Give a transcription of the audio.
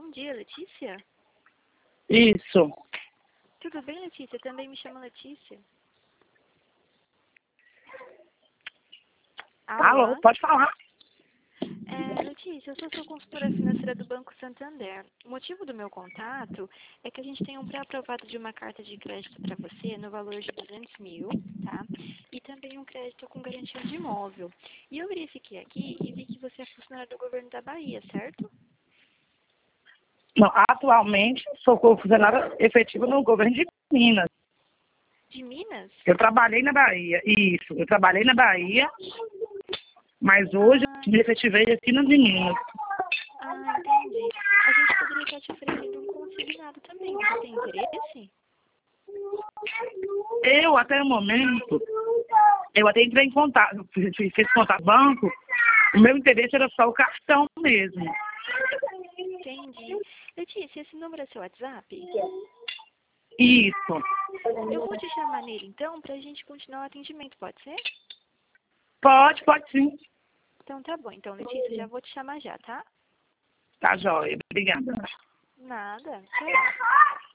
Bom dia, Letícia. Isso. Tudo bem, Letícia? Também me chamo Letícia. Alô, pode falar. Letícia, eu sou sua consultora financeira do Banco Santander. O motivo do meu contato é que a gente tem um pré-aprovado de uma carta de crédito para você no valor de 200 mil, tá? E também um crédito com garantia de imóvel. E eu verifiquei aqui e vi que você é funcionário do governo da Bahia, certo? Não, atualmente sou funcionária efetiva no governo de Minas. De Minas? Eu trabalhei na Bahia. Isso, eu trabalhei na Bahia, mas hoje me efetivei aqui nas Minas. Entendi. A gente poderia estar te oferecendo um consignado também. Você tem interesse? Eu, até o momento, eu até entrei em contato, fiz contato com o banco, o meu interesse era só o cartão mesmo. Entendi. Letícia, esse número é seu WhatsApp? Isso. Eu vou te chamar nele, então, pra gente continuar o atendimento, pode ser? Pode sim. Então tá bom. Então, Letícia, já vou te chamar já, tá? Tá, joia. Obrigada. Nada. Tchau.